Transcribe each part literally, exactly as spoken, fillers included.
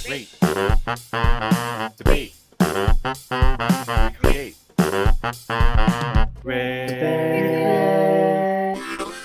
Rate. Debate. Create. Rate.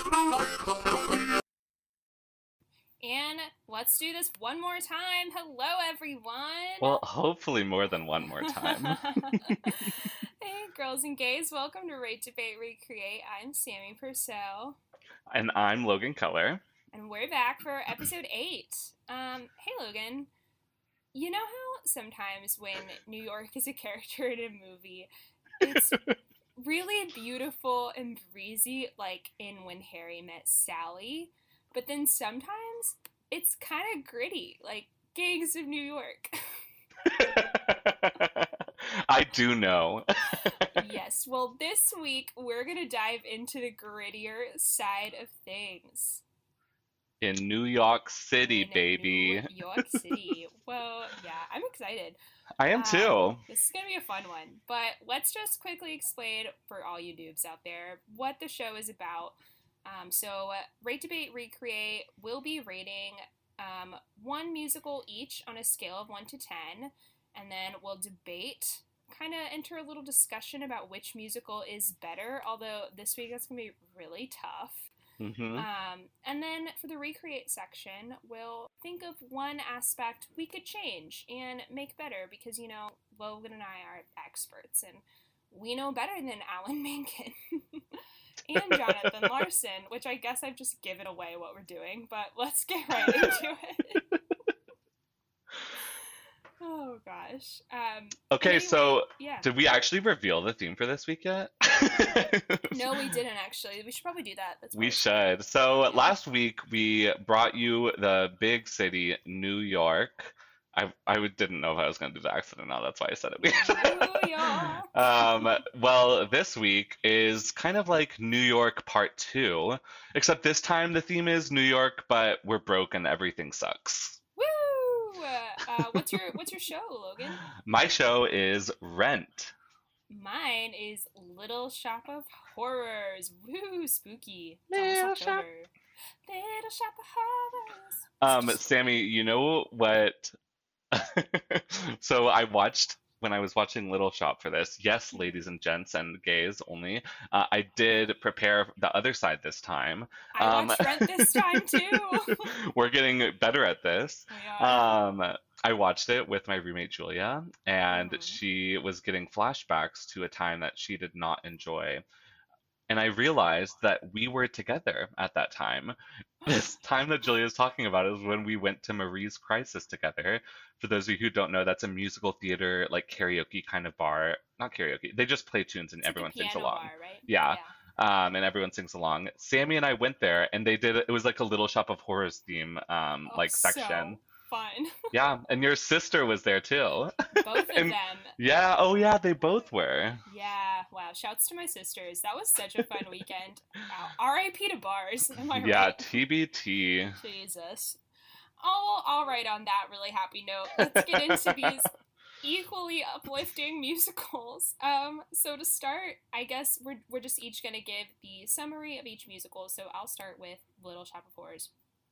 And let's do this one more time. Hello, everyone. Well, hopefully more than one more time. Hey, girls and gays. Welcome to Rate, Debate, Recreate. I'm Sammy Purcell. And I'm Logan Keller. And we're back for episode eight. Um, hey, Logan. You know how sometimes when New York is a character in a movie, it's really beautiful and breezy, like in When Harry Met Sally, but then sometimes it's kind of gritty, like Gangs of New York. I do know. Yes, well, this week we're going to dive into the grittier side of things. In New York City, In baby. New York City. Well, yeah, I'm excited. I am Um, too. This is going to be a fun one, but let's just quickly explain for all you noobs out there what the show is about. Um, so, uh, Rate, Debate, Recreate will be rating um, one musical each on a scale of one to ten, and then we'll debate, kind of enter a little discussion about which musical is better, although this week that's going to be really tough. Mm-hmm. Um, and then for the Recreate section, we'll think of one aspect we could change and make better because, you know, Logan and I are experts and we know better than Alan Menken and Jonathan Larson, which I guess I've just given away what we're doing, but let's get right into it. Oh, gosh. Um, Okay, anyway, so yeah. did we actually reveal the theme for this week yet? No, we didn't actually. We should probably do that. That's We probably should. So last week we brought you the big city, New York. I I would- didn't know if I was going to do the accent or not. That's why I said it weird. New York. Um, well, this week is kind of like New York Part Two, except this time the theme is New York, but we're broke and everything sucks. Woo! Uh, what's your what's your show, Logan? My show is Rent. Mine is Little Shop of Horrors. Woo, spooky. It's Little almost Shop- October. Little Shop of Horrors. Um, Sammy, you know what? So I watched when I was watching Little Shop for this. Yes, ladies and gents and gays only. Uh, I did prepare the other side this time. I Um, watched Rent this time too. We're getting better at this. We are. Um, I watched it with my roommate Julia, and Mhm. she was getting flashbacks to a time that she did not enjoy. And I realized that we were together at that time. This time that Julia is talking about is when we went to Marie's Crisis together. For those of you who don't know, that's a musical theater, like karaoke kind of bar. Not karaoke. They just play tunes and It's like a everyone sings piano along. bar, right? Yeah. Um, and everyone sings along. Sammy and I went there, and they did. It was like a Little Shop of Horrors theme, um, Oh, like so section. fun. Yeah, and your sister was there too. Both of And- them. Yeah. Oh, yeah. They both were. Yeah, wow. Shouts to my sisters. That was such a fun weekend. Wow. R I P to bars. Am I Yeah. right? T B T. Jesus. Oh, all right, on that really happy note, let's get into these equally uplifting musicals. Um, so to start, I guess we're, we're just each going to give the summary of each musical, so I'll start with Little Shop of Horrors.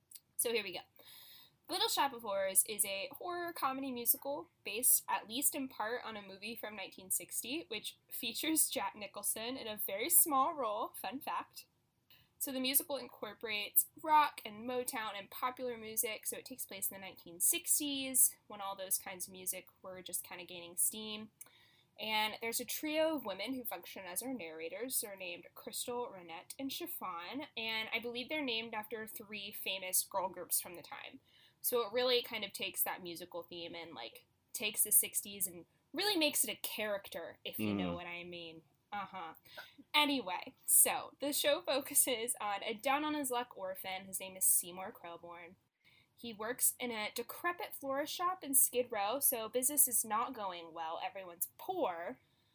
So here we go. Little Shop of Horrors is a horror comedy musical based, at least in part, on a movie from nineteen sixty, which features Jack Nicholson in a very small role, fun fact. So the musical incorporates rock and Motown and popular music, so it takes place in the nineteen sixties, when all those kinds of music were just kind of gaining steam. And there's a trio of women who function as our narrators. They're named Crystal, Renette, and Chiffon, and I believe they're named after three famous girl groups from the time. So it really kind of takes that musical theme and, like, takes the sixties and really makes it a character, if you know Mm. what I mean. Uh-huh. Anyway, so the show focuses on a down-on-his-luck orphan. His name is Seymour Krelborn. He works in a decrepit florist shop in Skid Row, so business is not going well. Everyone's poor,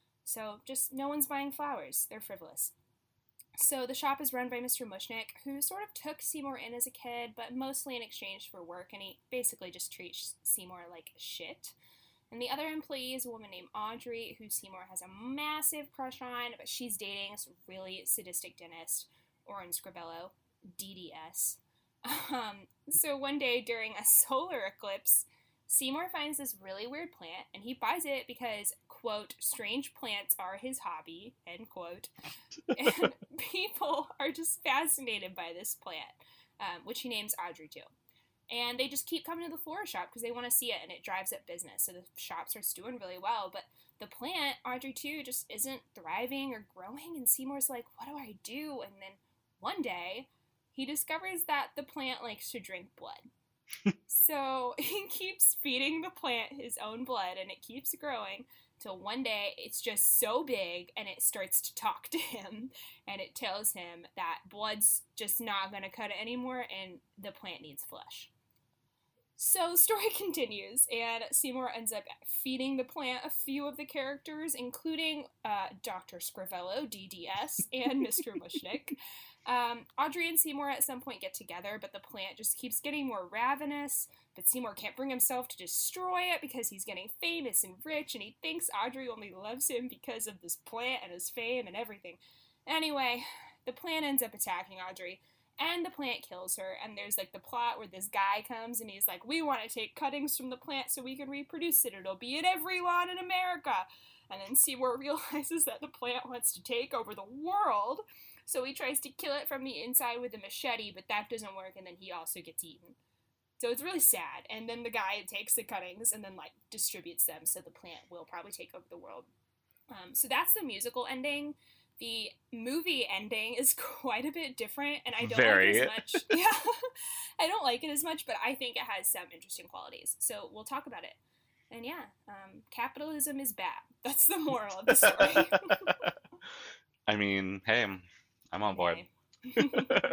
so just no one's buying flowers. They're frivolous. So the shop is run by Mister Mushnick, who sort of took Seymour in as a kid, but mostly in exchange for work, and he basically just treats Seymour like shit. And the other employee is a woman named Audrey, who Seymour has a massive crush on, but she's dating this really sadistic dentist, Orin Scribello, D D S. Um, so one day during a solar eclipse, Seymour finds this really weird plant, and he buys it because, quote, strange plants are his hobby, end quote. And people are just fascinated by this plant, um, which he names Audrey too. And they just keep coming to the flora shop because they want to see it, and it drives up business. So the shop starts doing really well, but the plant, Audrey two, just isn't thriving or growing, and Seymour's like, what do I do? And then one day, he discovers that the plant likes to drink blood. So he keeps feeding the plant his own blood, and it keeps growing till one day it's just so big and it starts to talk to him, and it tells him that blood's just not going to cut it anymore and the plant needs flesh. So the story continues, and Seymour ends up feeding the plant a few of the characters, including uh, Doctor Scrivello, D D S, and Mister Mushnick. Um, Audrey and Seymour at some point get together, but the plant just keeps getting more ravenous, but Seymour can't bring himself to destroy it because he's getting famous and rich, and he thinks Audrey only loves him because of this plant and his fame and everything. Anyway, the plant ends up attacking Audrey, and the plant kills her, and there's like the plot where this guy comes and he's like, we want to take cuttings from the plant so we can reproduce it, it'll be in every lawn in America. And then Seymour realizes that the plant wants to take over the world, so he tries to kill it from the inside with a machete, but that doesn't work, and then he also gets eaten. So it's really sad, and then the guy takes the cuttings and then like distributes them, so the plant will probably take over the world. Um, so that's the musical ending. The movie ending is quite a bit different, and I don't Very. like it as much. Yeah, I don't like it as much, but I think it has some interesting qualities. So we'll talk about it. And yeah, um, capitalism is bad. That's the moral of the story. I mean, hey, I'm on board. Okay.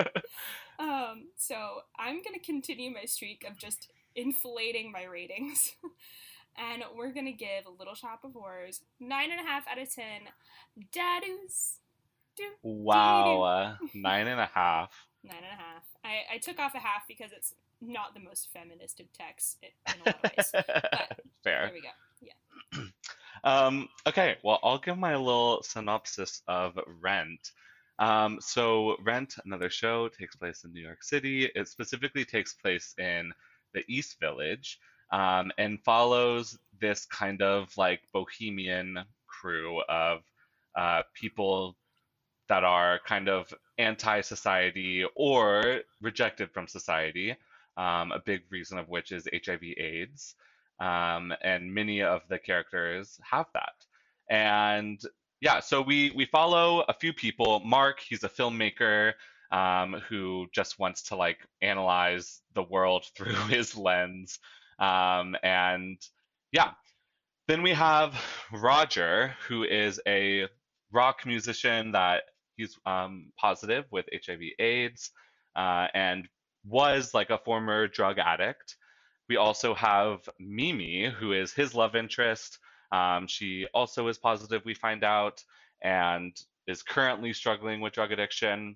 um, so I'm going to continue my streak of just inflating my ratings. And we're going to give Little Shop of Horrors nine point five out of ten dadoos. Do, Wow, do, do. nine and a half. Nine and a half. I, I took off a half because it's not the most feminist of texts in a lot of ways. But fair. There we go. Yeah. um, okay, well, I'll give my little synopsis of Rent. Um, so Rent, another show, takes place in New York City. It specifically takes place in the East Village, um, and follows this kind of like bohemian crew of uh, people that are kind of anti-society or rejected from society, um, a big reason of which is H I V AIDS, um, and many of the characters have that. And yeah, so we, we follow a few people. Mark, he's a filmmaker um, who just wants to like analyze the world through his lens. Um, and yeah, then we have Roger, who is a rock musician that he's um, positive with H I V AIDS uh, and was like a former drug addict. We also have Mimi, who is his love interest. Um, she also is positive, we find out, and is currently struggling with drug addiction.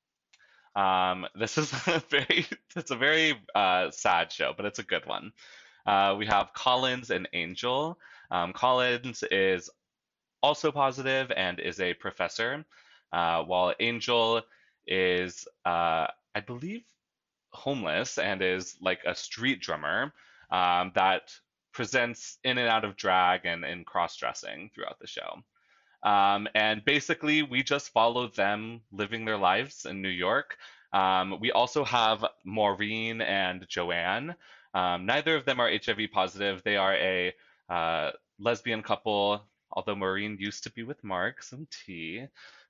Um, this is a very, it's a very uh, sad show, but it's a good one. Uh, we have Collins and Angel. Um, Collins is also positive and is a professor, uh, while Angel is, uh, I believe, homeless and is like a street drummer um, that presents in and out of drag and in cross-dressing throughout the show. Um, and basically, we just follow them living their lives in New York. Um, we also have Maureen and Joanne. Um, neither of them are H I V positive. They are a uh, lesbian couple, although Maureen used to be with Mark, some tea.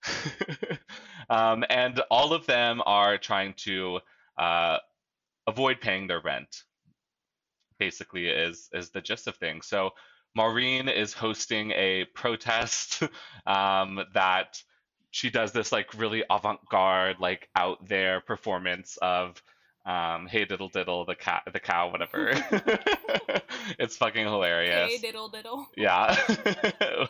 um, and all of them are trying to uh, avoid paying their rent, basically, is, is the gist of things. So Maureen is hosting a protest um, that she does this like really avant-garde, like out there performance of um, "Hey Diddle Diddle," the cat, the cow, whatever. It's fucking hilarious. Hey Diddle Diddle. Yeah. Oh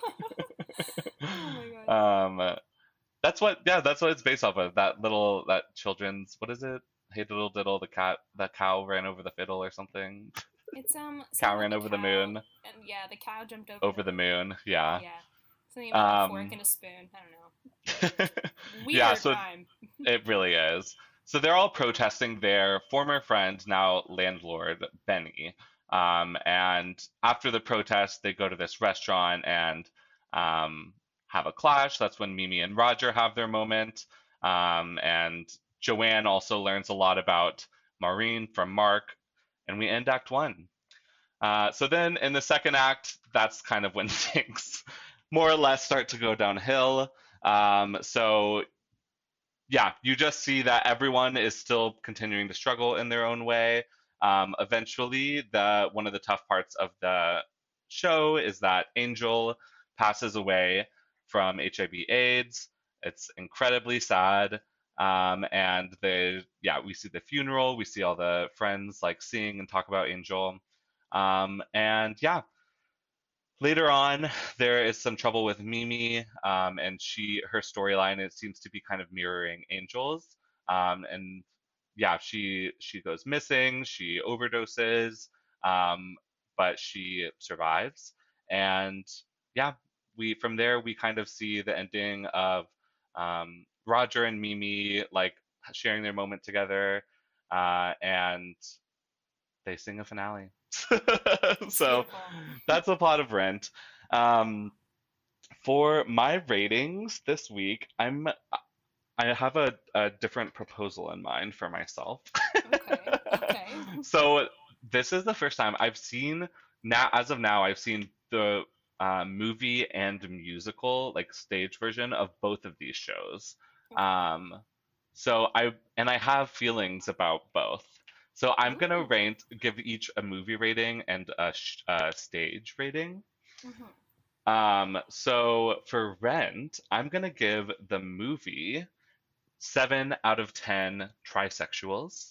my god. Um, that's what. Yeah, that's what it's based off of. That little, that children's. What is it? Hey Diddle Diddle, the cat, the cow ran over the fiddle or something. It's um. Cow ran the over cow, the moon. And yeah, the cow jumped over. Over the moon. Yeah. Yeah. Something about Um, a fork and a spoon. I don't know. Weird Yeah, so rhyme. it really is. So they're all protesting their former friend, now landlord, Benny. Um, and after the protest, they go to this restaurant and um, have a clash. That's when Mimi and Roger have their moment. Um, and Joanne also learns a lot about Maureen from Mark. And we end Act One. Uh, so then in the second act, that's kind of when things more or less start to go downhill. Um, so yeah, you just see that everyone is still continuing to struggle in their own way. Um, eventually, the one of the tough parts of the show is that Angel passes away from H I V/AIDS. It's incredibly sad. Um, and the yeah, we see the funeral, we see all the friends like sing and talk about Angel. Um, and yeah, later on, there is some trouble with Mimi, um, and she her storyline it seems to be kind of mirroring Angel's. Um, and yeah, she she goes missing, she overdoses, um, but she survives. And yeah, we from there we kind of see the ending of um, Roger and Mimi like sharing their moment together, uh, and they sing a finale. It's So beautiful. that's the plot of Rent. Um, for my ratings this week, I'm I have a, a different proposal in mind for myself. Okay. Okay. So this is the first time I've seen now, as of now, I've seen the uh, movie and musical, like stage version of both of these shows. Okay. Um, so I and I have feelings about both. So I'm gonna Ooh. rate give each a movie rating and a, sh a stage rating. Mhm. Um, so for Rent, I'm gonna give the movie seven out of ten trisexuals.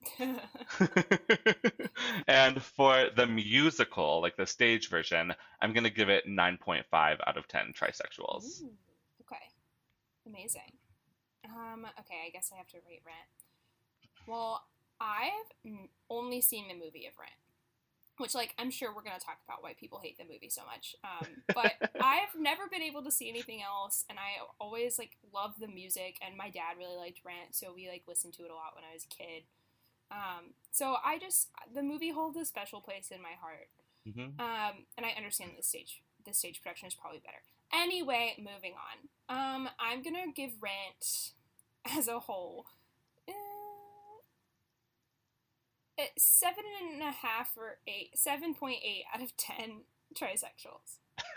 And for the musical, like the stage version, I'm gonna give it nine point five out of ten trisexuals. Ooh. Okay. Amazing. Um. Okay. I guess I have to rate Rent. Well, I've n- only seen the movie of Rent, which, like, I'm sure we're gonna talk about why people hate the movie so much. Um. But I've never been able to see anything else, and I always like love the music. And my dad really liked Rent, so we like listened to it a lot when I was a kid. Um, so I just the movie holds a special place in my heart. Hmm. Um, and I understand the stage the stage production is probably better. Anyway, moving on. Um, I'm gonna give Rent as a whole uh, seven and a half or eight, seven point eight out of ten trisexuals.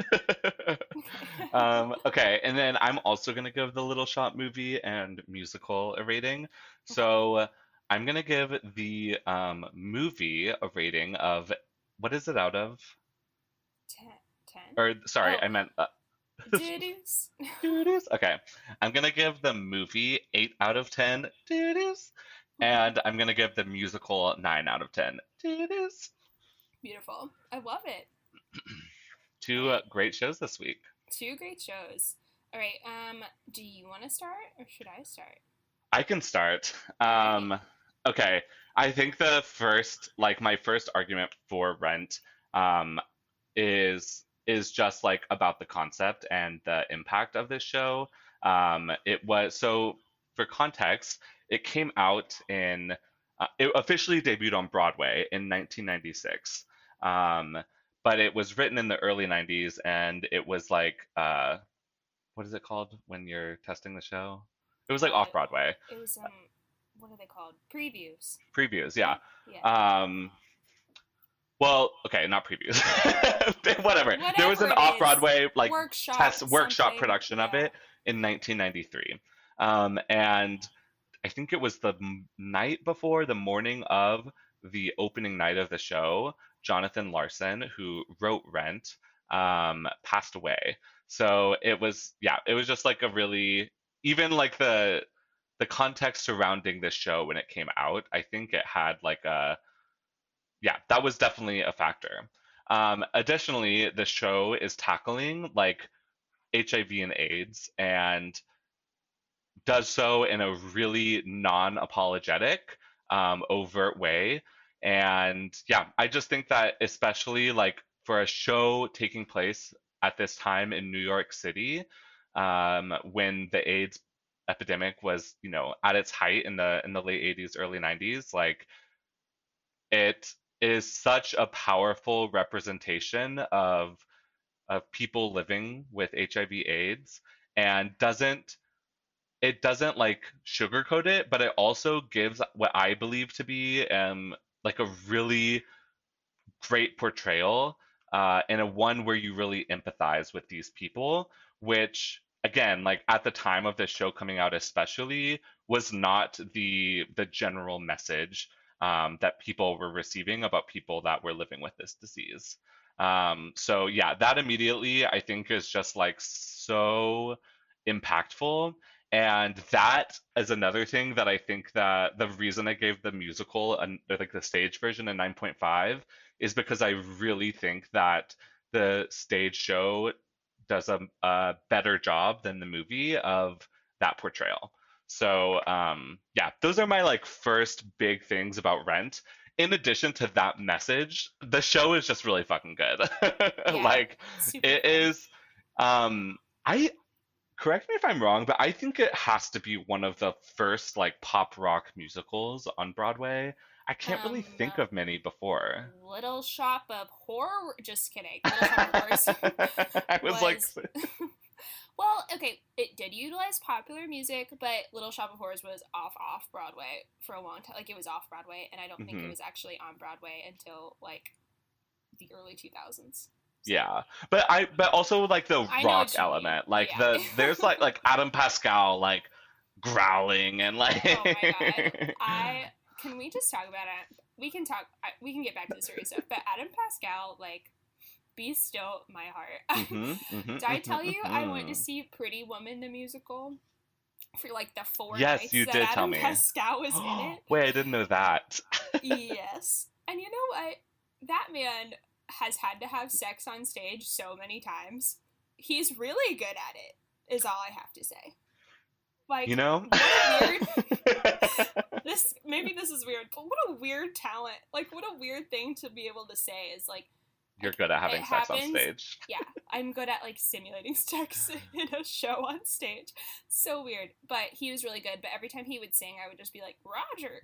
Um, okay, and then I'm also gonna give the Little Shop movie and musical a rating. Okay. So I'm gonna give the um, movie a rating of what is it out of? ten. ten? Or sorry, Oh, I meant uh, doo-doos. doo-doos. Okay, I'm gonna give the movie eight out of ten doo-doos, and I'm gonna give the musical nine out of ten doo-doos. Beautiful. I love it. All Two uh, right. great shows this week. Two great shows. All right. Um, do you want to start or should I start? I can start. All right. Um, okay. I think the first, like my first argument for Rent, um, is is just like about the concept and the impact of this show. Um, it was so for context, it came out in uh, it officially debuted on Broadway in nineteen ninety-six. Um, but it was written in the early nineties, and it was like uh, what is it called when you're testing the show? It was like Uh, off Broadway it was um, what are they called? Previews, previews, yeah. right? Yeah. Um, well, okay, not previews. Whatever. There was Whatever an it off is, Broadway like workshop test workshop something. production of Yeah. it in nineteen ninety-three. Um, and I think it was the m- night before, the morning of the opening night of the show, Jonathan Larson, who wrote Rent, um, passed away. So it was, yeah, it was just like a really, even like the the context surrounding this show when it came out, I think it had like a, yeah, that was definitely a factor. Um, additionally, the show is tackling like H I V and AIDS and does so in a really non-apologetic, um, overt way. And yeah, I just think that especially like for a show taking place at this time in New York City, um, when the AIDS epidemic was, you know, at its height in the in the late eighties, early nineties, like it is such a powerful representation of of people living with H I V AIDS, and doesn't it doesn't like sugarcoat it, but it also gives what I believe to be um like a really great portrayal, uh, and a one where you really empathize with these people, which again, like at the time of this show coming out, especially, was not the the general message um, that people were receiving about people that were living with this disease. Um, so yeah, that immediately I think is just like so impactful. And that is another thing that I think that the reason I gave the musical and like the stage version a nine point five is because I really think that the stage show does a, a better job than the movie of that portrayal. So um, yeah, those are my like first big things about Rent. In addition to that message, the show is just really fucking good. Yeah, Like super it fun. is. Um, I correct me if I'm wrong, but I think it has to be one of the first like pop rock musicals on Broadway. I can't really Um, think of many before. Little Shop of Horror. Just kidding. Little Shop of Horrors I was like, was well, okay. It did utilize popular music, but Little Shop of Horrors was off off Broadway for a long time. Like it was off Broadway, and I don't think it mhm. was actually on Broadway until like the early two thousands. So Yeah, but I but also like the I know rock what you mean. element, like Yeah. the there's like like Adam Pascal like growling and Oh my god. like I can we just talk about it? We can talk. I, we can get back to the serious stuff, but Adam Pascal, like, be still my heart. mhm mhm Did I mhm tell you I went to mhm. see Pretty Woman the musical for like the four Yes, nights you that did tell Adam me. Pascal was in it? Wait, I didn't know that. Yes. And you know what? That man has had to have sex on stage so many times. He's really good at it, is all I have to say. You Like, know? what a weird this maybe this is weird, but what a weird talent. Like what a weird thing to be able to say is like You're like good at it having sex on happens. stage. Yeah, I'm good at like simulating sex in a show on stage. So weird. But he was really good, but every time he would sing I would just be like, Roger.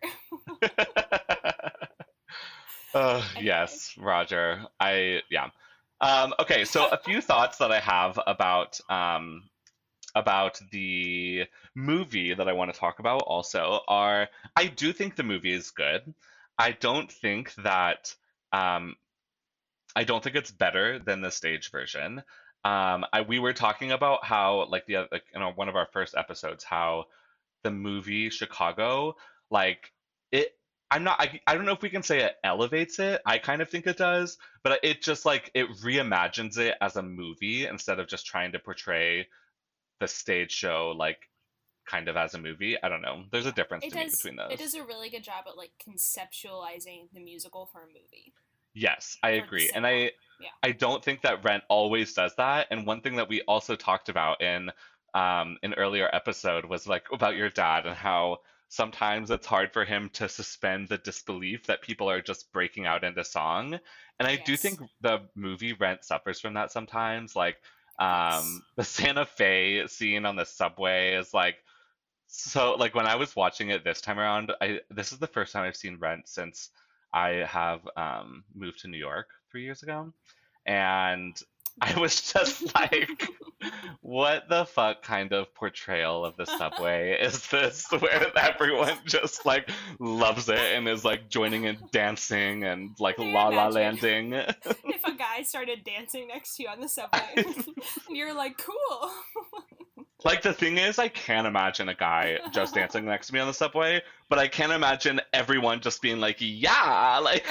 Uh, Anyway. yes, Roger. I yeah. Um, okay, so a few thoughts that I have about um, about the movie that I want to talk about also are I do think the movie is good. I don't think that um, I don't think it's better than the stage version. Um, I we were talking about how like the like in our, one of our first episodes how the movie Chicago, like it I'm not I, I don't know if we can say it elevates it. I kind of think it does, but it just like it reimagines it as a movie instead of just trying to portray the stage show like kind of as a movie. I don't know. There's a Yeah. difference It to me does between it does those. a really good job at like conceptualizing the musical for a movie. Yes, I For the agree. And cinema. I Yeah. I don't think that Rent always does that. And one thing that we also talked about in um an earlier episode was like about your dad and how sometimes it's hard for him to suspend the disbelief that people are just breaking out into song. And I do think Yes. the movie Rent suffers from that sometimes. Like Yes. um the Santa Fe scene on the subway is like so like when I was watching it this time around, I this is the first time I've seen Rent since I have um moved to New York three years ago. And I Girl. was just like, what the fuck kind of portrayal of the subway is this where everyone just like loves it and is like joining in dancing and like Can you la la imagine landing? if a guy started dancing next to you on the subway and you're like, cool. Like the thing is, I can't imagine a guy just dancing next to me on the subway, but I can imagine everyone just being like, yeah, like.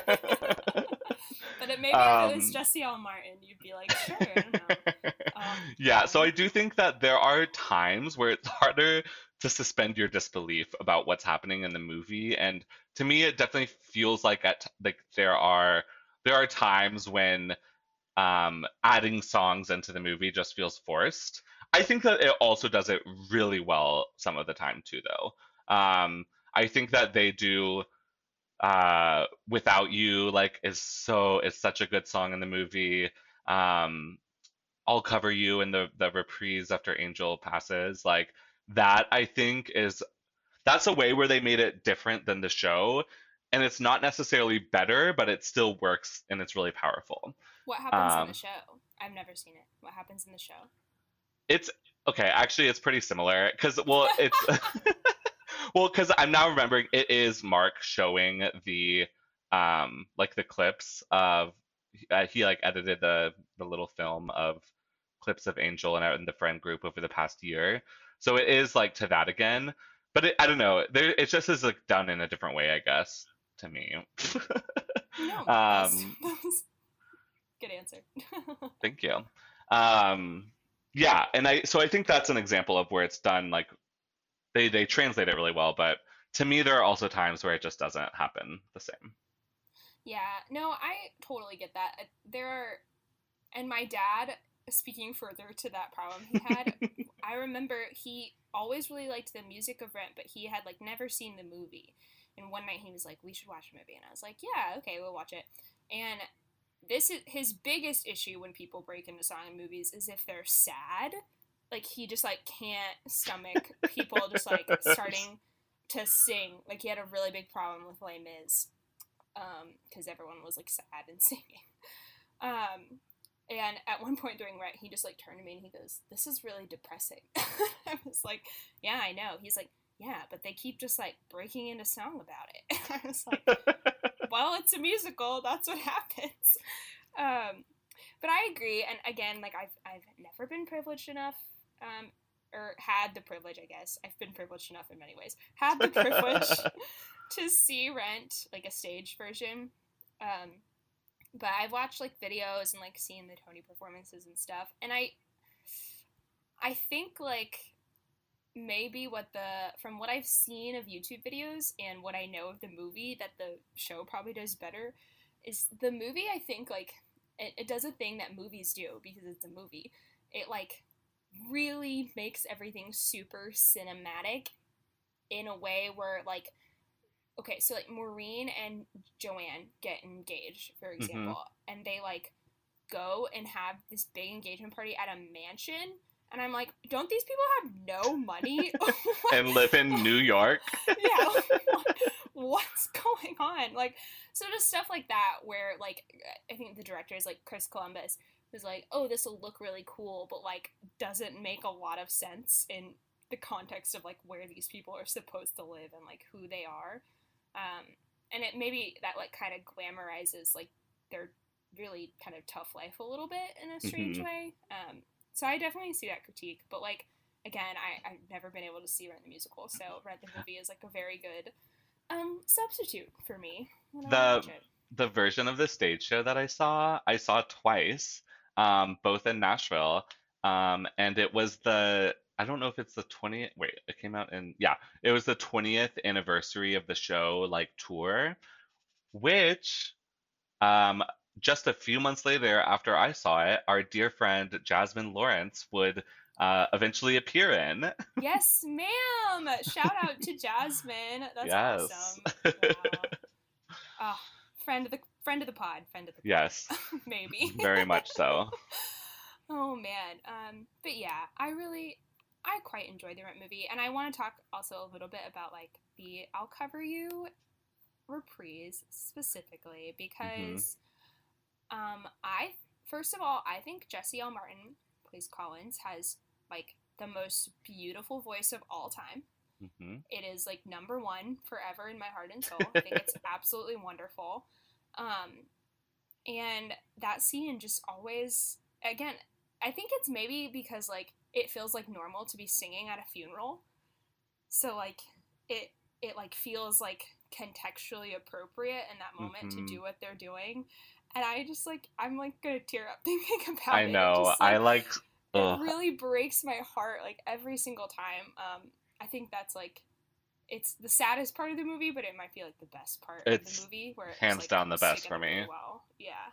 But it, maybe if it was um, Jesse L. Martin, you'd be like, sure, I don't know. Um, yeah, so I do think that there are times where it's harder to suspend your disbelief about what's happening in the movie, and to me, it definitely feels like at like there are there are times when um, adding songs into the movie just feels forced. I think that it also does it really well some of the time too, though. Um, I think that they do uh, "Without You" like is so is such a good song in the movie. Um, "I'll Cover You" in the the reprise after Angel passes, like that. I think is that's a way where they made it different than the show, and it's not necessarily better, but it still works and it's really powerful. What happens in the Um, show? I've never seen it. What happens in the show? it's okay, actually, it's pretty similar because, well, it's well, because I'm now remembering it is Mark showing the um like the clips of uh, he like edited the the little film of clips of Angel and out in the friend group over the past year. So it is like to that again, but it, I don't know. There, it just is like done in a different way, I guess, to me. No, that was, um, that was good answer. Thank you. Um, yeah, and I so I think that's an example of where it's done like they they translate it really well, but to me there are also times where it just doesn't happen the same. Yeah, no, I totally get that. Uh, There are, and my dad, speaking further to that problem he had, I remember he always really liked the music of Rent, but he had like never seen the movie. And one night he was like, "We should watch the movie," and I was like, "Yeah, okay, we'll watch it." And this is his biggest issue when people break into song in movies is if they're sad. Like he just like can't stomach people just like starting to sing. Like he had a really big problem with Les Mis because um, everyone was like sad and singing. Um, and at one point during Rent, he just like turned to me and he goes, "This is really depressing." I was like, "Yeah, I know." He's like, "Yeah, but they keep just like breaking into song about it." I was like, "Well, it's a musical. That's what happens." Um, but I agree. And again, like I've I've never been privileged enough, um, or had the privilege. I guess I've been privileged enough in many ways. Had the privilege to see Rent, like a stage version. Um, but I've watched like videos and like seen the Tony performances and stuff, and I, I think like maybe what the from what I've seen of YouTube videos and what I know of the movie that the show probably does better is the movie. I think like it, it does a thing that movies do because it's a movie. It like really makes everything super cinematic in a way where like okay, so like Maureen and Joanne get engaged, for Hmm. example, and they like go and have this big engagement party at a mansion. And I'm like, don't these people have no money? What? And live in New York. Yeah, what, what's going on? Like, so just stuff like that, where like I think the director is like Chris Columbus, who's like, oh, this will look really cool, but like doesn't make a lot of sense in the context of like where these people are supposed to live and like who they are. Um, and it maybe that like kind of glamorizes like their really kind of tough life a little bit in a strange Hmm. way. Um, so I definitely see that critique, but like again, I, I've never been able to see Rent the musical, so Rent the movie is like a very good um substitute for me when I want to The watch it. the version of the stage show that I saw, I saw twice, um, both in Nashville. Um, and it was the I don't know if it's the twentieth. Wait, it came out in yeah, it was the twentieth anniversary of the show like tour, which um just a few months later after I saw it, our dear friend Jasmine Lawrence would uh, eventually appear in. Yes, ma'am. Shout out to Jasmine. That's Yes. awesome. Wow. Ah, friend of the friend of the pod, friend of the Yes, pod, maybe. very much so. Oh man. Um, but yeah, I really, I quite enjoyed the Rent movie, and I want to talk also a little bit about like the "I'll Cover You" reprise specifically Hmm. because, um, I first of all, I think Jesse L. Martin, plays Collins, has like the most beautiful voice of all time. Hmm. It is like number one forever in my heart and soul. I think it's absolutely wonderful. Um, and that scene just always, again, I think it's maybe because like it feels like normal to be singing at a funeral. So like it it like feels like contextually appropriate in that moment to Hmm. do what they're doing. And I just like I'm like gonna tear up thinking about I it. It know. just I like like. it Ugh. really breaks my heart like every single time. Um, I think that's like it's the saddest part of the movie, but it might be like the best part of the It's movie where it just hands like down the comes best for together really me. well. Yeah.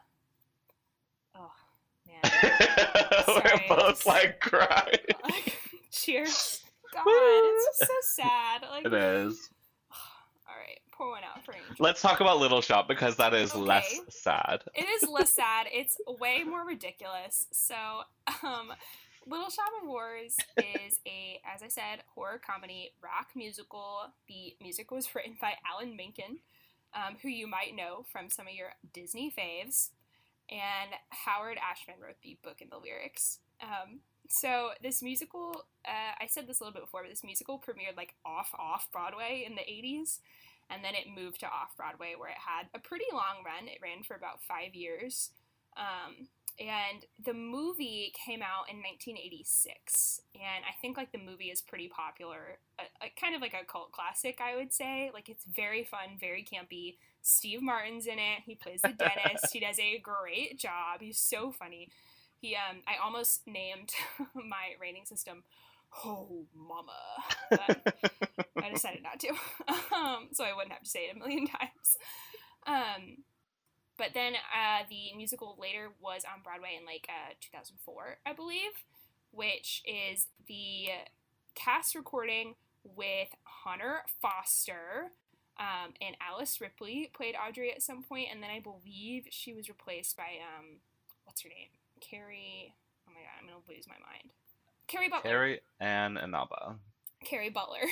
Oh man. We're Sorry. both Just like crying. like cheers. God, Woo! it's just so sad. Like, It is. all right, pour one out for Angel. Let's talk about Little Shop because that is less Okay, sad. it is less sad. It's way more ridiculous. So, um, Little Shop of Horrors is a, as I said, horror comedy rock musical. The music was written by Alan Menken. um, who you might know from some of your Disney faves, and Howard Ashman wrote the book and the lyrics. Um, so this musical, uh, I said this a little bit before, but this musical premiered like off off Broadway in the eighties, and then it moved to off Broadway where it had a pretty long run. It ran for about five years. Um, and the movie came out in nineteen eighty-six, and I think like the movie is pretty popular, a, a, kind of like a cult classic, I would say. Like, it's very fun, very campy. Steve Martin's in it. He plays the dentist. He does a great job. He's so funny. He um I almost named my rating system "Oh Mama," but I decided not to, um, so I wouldn't have to say it a million times. Um, But then uh, the musical later was on Broadway in like uh, two thousand four, I believe, which is the cast recording with Hunter Foster, um, and Alice Ripley played Audrey at some point, and then I believe she was replaced by, um, what's her name? Carrie, oh my god, I'm going to lose my mind. Carrie Butler. Carrie Ann Inaba. Carrie Butler.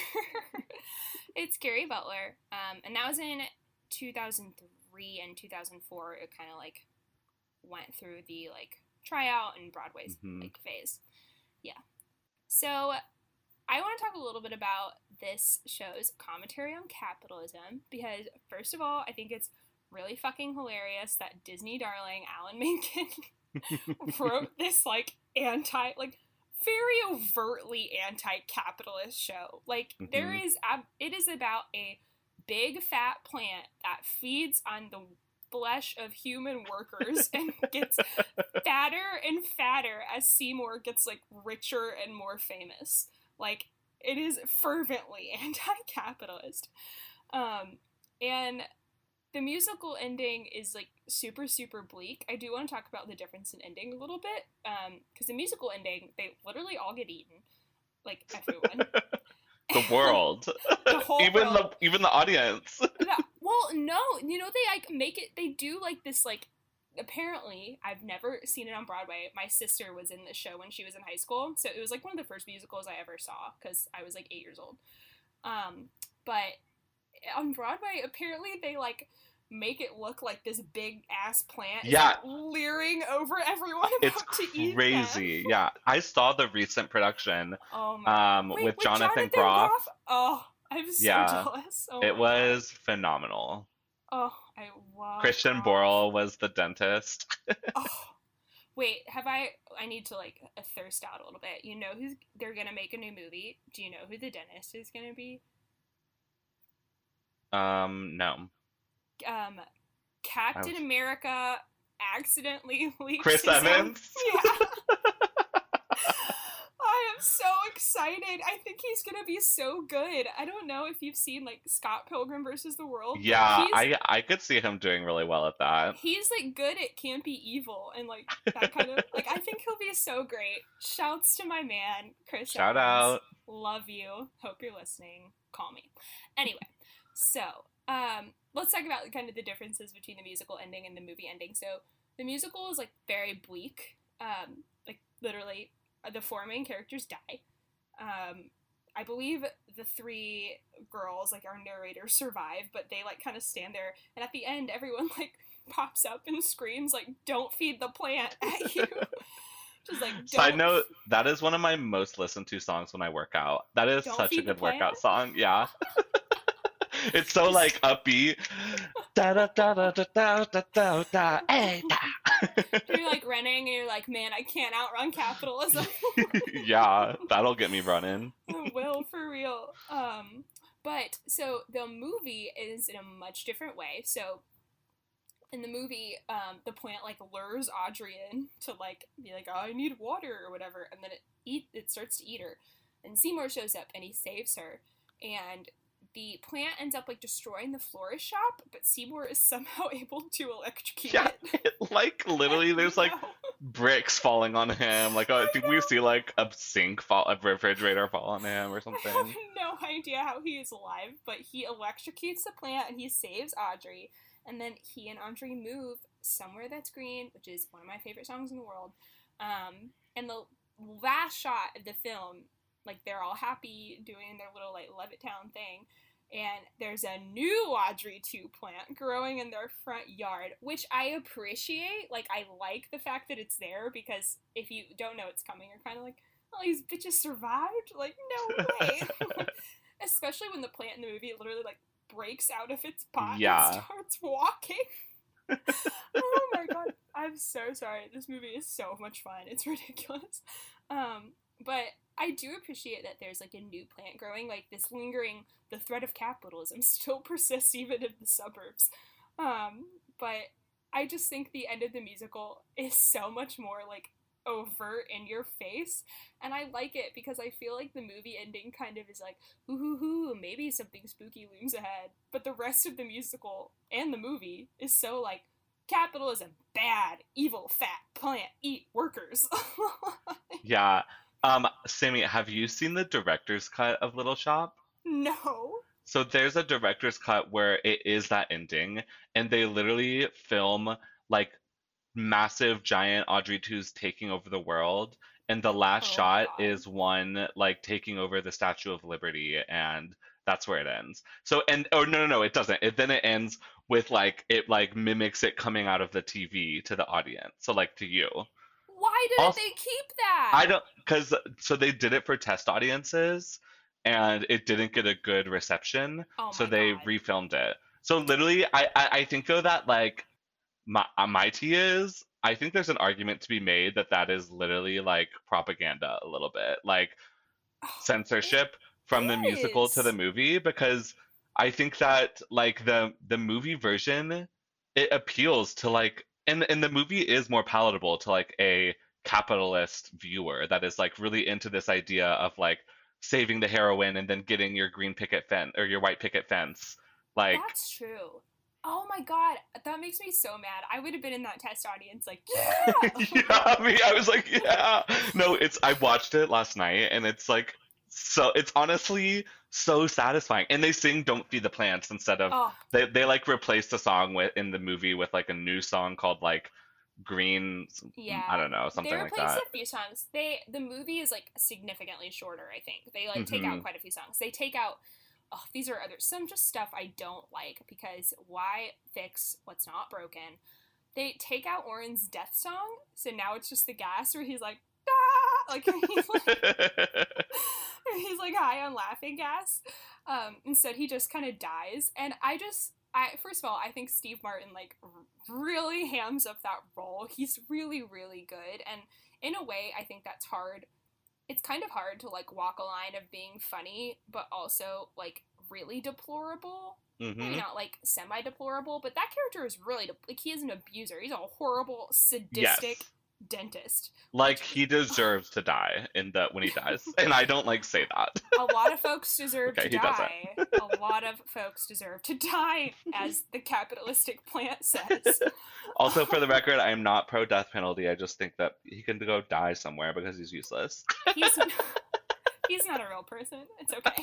It's Carrie Butler, um, and that was in two thousand three and two thousand four. It kind of like went through the like tryout and Broadway mm-hmm. like phase. Yeah. So I want to talk a little bit about this show's commentary on capitalism, because first of all, I think it's really fucking hilarious that Disney darling Alan Menken wrote this like anti like very overtly anti-capitalist show. Like, mm-hmm. there is ab- it is about a big fat plant that feeds on the flesh of human workers and gets fatter and fatter as Seymour gets like richer and more famous. Like, it is fervently anti-capitalist. Um, and the musical ending is like super, super bleak. I do want to talk about the difference in ending a little bit, um, because the musical ending, they literally all get eaten, like everyone. The world. The whole even world. the even the audience. Yeah. Well, no, you know, they like make it, they do like this like, apparently, I've never seen it on Broadway. My sister was in this show when she was in high school, so it was like one of the first musicals I ever saw, because I was like eight years old. Um, but on Broadway, apparently they like make it look like this big ass plant yeah. is like, leering over everyone about it's to eat crazy. them. Yeah, I saw the recent production oh my um, Wait, with, with Jonathan, Jonathan Groff. Groff. Oh, I'm so yeah. jealous. Oh it was God. phenomenal. Oh, I love Christian Groff. Borle was the dentist. oh. Wait, have I, I need to like thirst out a little bit. You know who's, they're gonna make a new movie. Do you know who the dentist is gonna be? Um, no. Um, Captain was... America accidentally leaks Chris Evans? Own... Yeah. I am so excited. I think he's gonna be so good. I don't know if you've seen like Scott Pilgrim versus the World. Yeah, I I could see him doing really well at that. He's like good at campy evil and like that kind of like I think he'll be so great. Shouts to my man, Chris Shout Evans. out. Love you. Hope you're listening. Call me. Anyway, so um let's talk about kind of the differences between the musical ending and the movie ending. So the musical is like very bleak. Um, like literally the four main characters die. Um, I believe the three girls, like our narrators, survive, but they like kind of stand there, and at the end everyone like pops up and screams like, "Don't feed the plant" at you. Just like, don't. Side note, that is one of my most listened to songs when I work out. That is Don't such a good plant? workout song. Yeah. It's so like upbeat. Da da da da da da da da da. Hey, da. You're like running and you're like, man, I can't outrun capitalism. Yeah, that'll get me running. It will, for real. Um, but so the movie is in a much different way. So in the movie, um, the plant like lures Audrey in to like be like, oh, I need water or whatever, and then it eat it starts to eat her, and Seymour shows up and he saves her, and the plant ends up like destroying the florist shop, but Seymour is somehow able to electrocute yeah, it. it, like literally, there's like bricks falling on him. Like, oh, I think we see like a sink fall, a refrigerator fall on him or something. I have no idea how he is alive, but he electrocutes the plant and he saves Audrey. And then he and Audrey move somewhere that's green, which is one of my favorite songs in the world. Um, and the last shot of the film, like they're all happy doing their little like Levittown thing, and there's a new Audrey two plant growing in their front yard, which I appreciate. Like, I like the fact that it's there, because if you don't know it's coming, you're kind of like, oh, these bitches survived? Like, no way. Especially when the plant in the movie literally, like, breaks out of its pot Yeah. and starts walking. Oh my god. I'm so sorry. This movie is so much fun. It's ridiculous. Um, but I do appreciate that there's, like, a new plant growing. Like, this lingering, the threat of capitalism still persists even in the suburbs. Um, but I just think the end of the musical is so much more, like, overt in your face, and I like it because I feel like the movie ending kind of is like, hoo hoo hoo, maybe something spooky looms ahead, but the rest of the musical and the movie is so like, capitalism, bad, evil, fat, plant, eat workers. Yeah. Um, Sammy, have you seen the director's cut of Little Shop? No. So there's a director's cut where it is that ending, and they literally film like massive giant Audrey twos taking over the world, and the last Oh shot my God. is one like taking over the Statue of Liberty, and that's where it ends. So and oh no no no, it doesn't. It then it ends with like it like mimics it coming out of the T V to the audience. So like to you. Why didn't Also, they keep that? I don't because so they did it for test audiences, and it didn't get a good reception, Oh so my they God. refilmed it. So literally, I I, I think though that like my uh, my tea is I think there's an argument to be made that that is literally like propaganda a little bit, like Oh, censorship from the it musical to the is. movie, because I think that like the the movie version, it appeals to like and and the movie is more palatable to like a capitalist viewer that is like really into this idea of like saving the heroine and then getting your green picket fence or your white picket fence. Like That's true. Oh my god, that makes me so mad. I would have been in that test audience like, yeah! yeah, me, I was like, yeah. No, it's I watched it last night and it's like so it's honestly so satisfying. And they sing Don't Feed the Plants instead of Oh, they they like replaced the song with in the movie with like a new song called like Green I yeah. don't know, They something like replaced that. a few songs. They the movie is like significantly shorter, I think. They like take Hmm. out quite a few songs. They take out oh, these are other some just stuff I don't like, because why fix what's not broken? They take out Oren's death song, so now it's just the gas where he's like, ah! Like he's like he's like high on laughing gas. Um, instead, he just kind of dies, and I just, I first of all, I think Steve Martin like r- really hams up that role. He's really, really good, and in a way, I think that's hard. It's kind of hard to like walk a line of being funny, but also like really deplorable. Maybe Hmm. not like semi deplorable, but that character is really de- like he is an abuser. He's a horrible, sadistic Yes. dentist, Like which he deserves to die in the when he dies. And I don't like say that. a lot of folks deserve Okay, to he doesn't. die. A lot of folks deserve to die, as the capitalistic plant says. Also, for the record, I am not pro death penalty. I just think that he can go die somewhere because he's useless. he's he's not a real person. It's okay.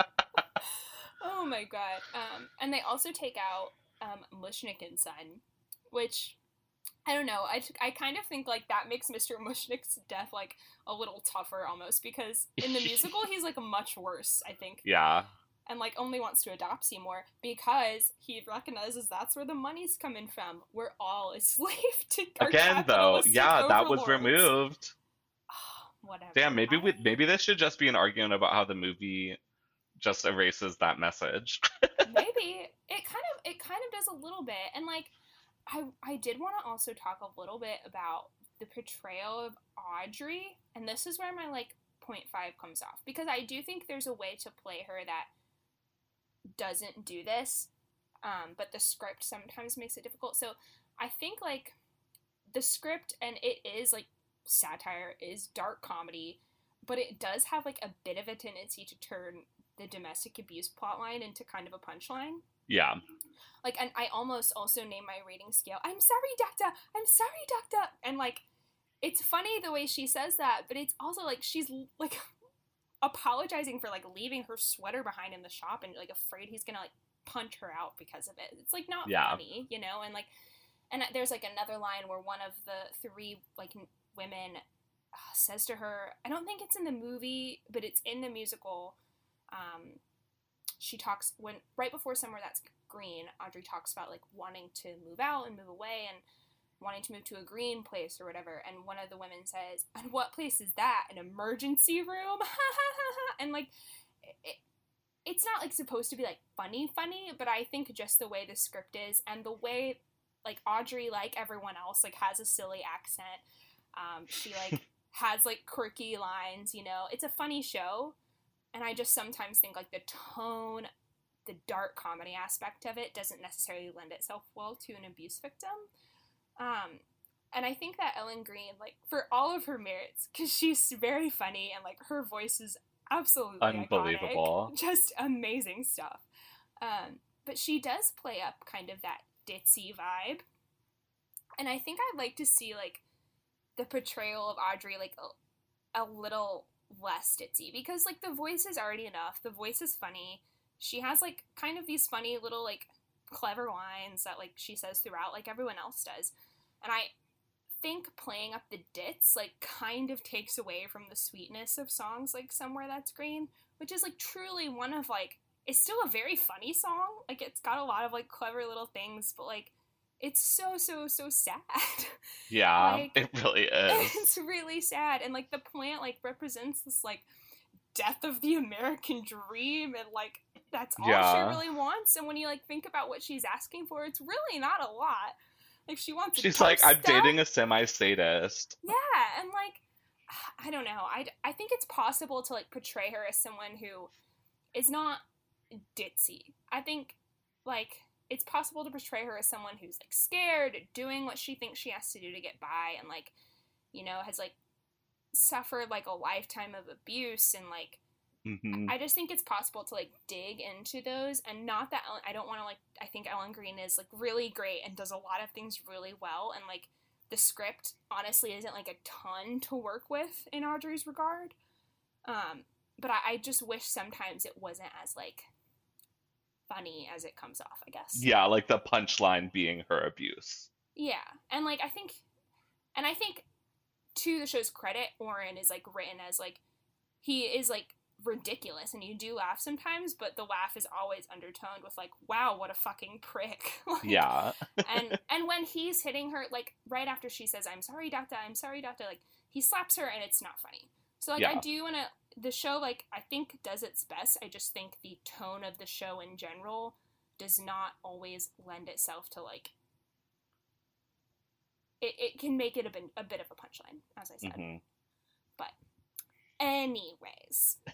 Oh my god. Um, and they also take out um, Mushnik and Son, which I don't know. I, t- I kind of think like that makes Mister Mushnik's death like a little tougher almost, because in the musical he's like much worse, I think, Yeah. and like only wants to adopt Seymour because he recognizes that's where the money's coming from. We're all a slave to our Again, though, capitalistic yeah, that was overlords. removed. Whatever. Damn, maybe we I- maybe this should just be an argument about how the movie just erases that message. maybe it kind of it kind of does a little bit, and like I I did want to also talk a little bit about the portrayal of Audrey, and this is where my like point five comes off, because I do think there's a way to play her that doesn't do this, um, but the script sometimes makes it difficult. So I think like the script, and it is like satire, is dark comedy, but it does have like a bit of a tendency to turn the domestic abuse plotline into kind of a punchline. Yeah. Like, and I almost also name my rating scale, I'm sorry, doctor, I'm sorry, doctor. And like, it's funny the way she says that, but it's also like she's like apologizing for like leaving her sweater behind in the shop and like afraid he's gonna like punch her out because of it. It's like not Yeah. funny, you know? And like, and there's like another line where one of the three like women uh, says to her, I don't think it's in the movie, but it's in the musical. Um, she talks when right before Somewhere That's Green, Audrey talks about like wanting to move out and move away and wanting to move to a green place or whatever. And one of the women says, "And what place is that? An emergency room?" And like, it, it's not like supposed to be like funny, funny, but I think just the way the script is and the way like Audrey, like everyone else, like has a silly accent. Um, she like has like quirky lines, you know. It's a funny show, and I just sometimes think like the tone, the dark comedy aspect of it doesn't necessarily lend itself well to an abuse victim. Um, and I think that Ellen Greene, like, for all of her merits, because she's very funny and, like, her voice is absolutely Unbelievable. iconic, just amazing stuff. Um, but she does play up kind of that ditzy vibe. And I think I'd like to see, like, the portrayal of Audrey, like, a, a little less ditzy. Because, like, the voice is already enough. The voice is funny. She has, like, kind of these funny little, like, clever lines that like she says throughout like everyone else does, and I think playing up the dits like kind of takes away from the sweetness of songs like Somewhere That's Green, which is like truly one of like, it's still a very funny song, like it's got a lot of like clever little things, but like it's so so so sad. Yeah, like, it really is. It's really sad, and like the plant like represents this like death of the American dream, and like that's all Yeah. she really wants. And when you like think about what she's asking for, it's really not a lot. Like she wants. She's like, I'm stuff. dating a semi-sadist. Yeah, and like, I don't know. I I think it's possible to like portray her as someone who is not ditzy. I think like it's possible to portray her as someone who's like scared, doing what she thinks she has to do to get by, and like, you know, has like suffered like a lifetime of abuse, and like Mm-hmm. I just think it's possible to like dig into those, and not that Ellen, I don't want to like I think Ellen Greene is like really great and does a lot of things really well, and like the script honestly isn't like a ton to work with in Audrey's regard, um but I, I just wish sometimes it wasn't as like funny as it comes off, I guess. Yeah, like the punchline being her abuse. Yeah, and like I think and I think to the show's credit, Oren is like written as like he is like ridiculous, and you do laugh sometimes, but the laugh is always undertoned with like, wow, what a fucking prick. Like, yeah. and and when he's hitting her, like right after she says, "I'm sorry, doctor, I'm sorry, doctor," like he slaps her and it's not funny. So like Yeah. I do want to, the show like I think does its best. I just think the tone of the show in general does not always lend itself to like, it, it can make it a bit, a bit of a punchline, as I said. Mm-hmm. But anyways,